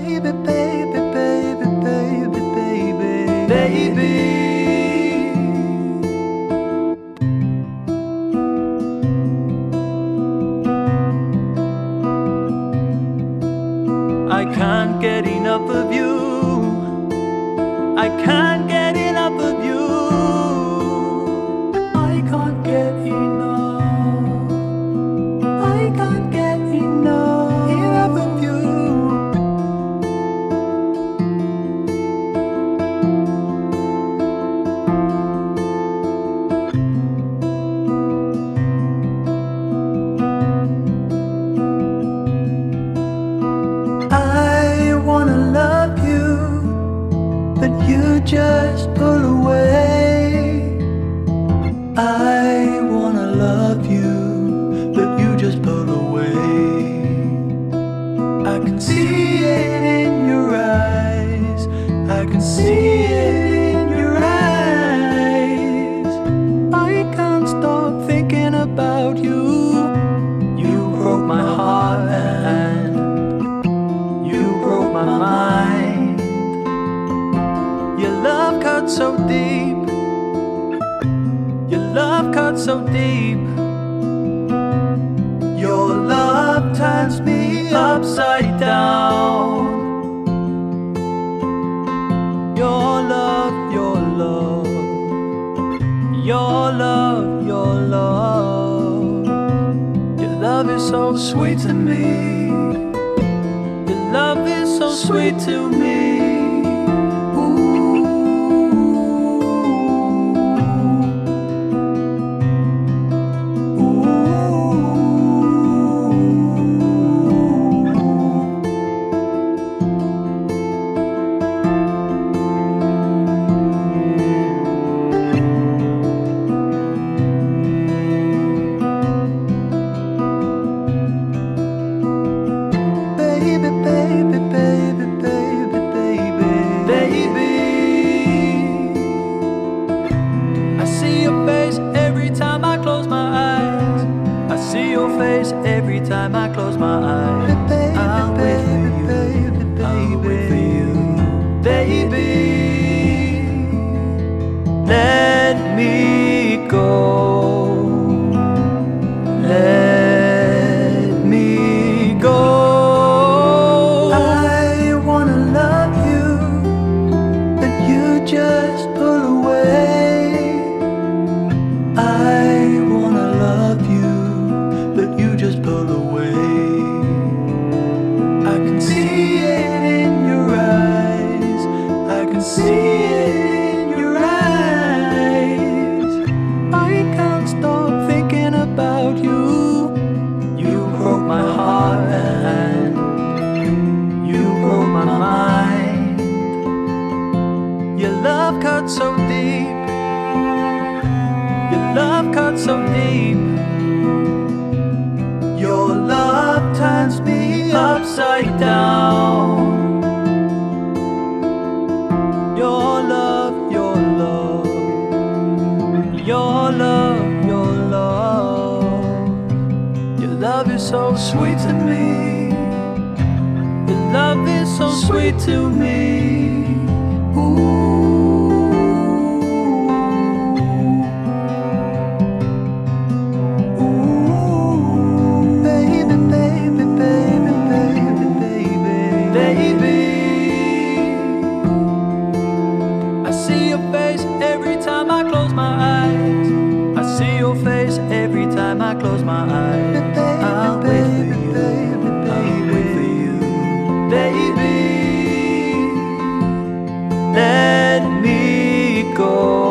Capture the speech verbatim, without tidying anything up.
baby, baby, baby, baby, baby, baby. I can't get enough of you. I can't get enough of you. I can't get enough. I can't get enough, enough of you. I wanna love you, but you just pull away. I wanna love you, but you just pull away. I can see it in your eyes. I can see it in your eyes. I can't stop thinking about you. You broke my heart and you broke my mind. Your love cut so deep. Your love cut so deep. Your love turns me upside down. Your love, your love, your love, your love. Your love is so sweet to me. Your love is so sweet to me. Baby, baby, baby, baby, baby, baby. I see your face every time I close my eyes. I see your face every time I close my eyes. I'll wait for you, I'll wait for you, baby. Let me go. Let me go. Just pull away. I wanna love you, but you just pull away. I can see it in your eyes. I can see it in your eyes. I can't stop thinking about you. You broke my heart and you broke my mind. Your love cut so deep. Your love cut so deep. Your love turns me upside down. Your love, your love, your love, your love. Your love is so sweet to me. Your love is so sweet to me. Every time I close my eyes, I'll wait for you, I'll wait for you, baby. Let me go.